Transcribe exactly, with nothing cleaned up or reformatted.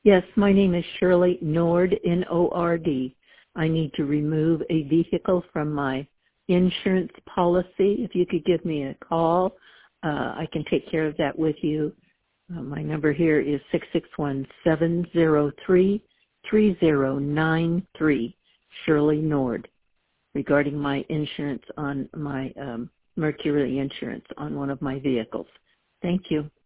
Yes, my name is Shirley Nord, N O R D. I need to remove a vehicle from my insurance policy. If you could give me a call, uh, I can take care of that with you. Uh, my number here is six six one, seven zero three, three zero nine three, Shirley Nord, regarding my insurance on my um, Mercury insurance on one of my vehicles. Thank you.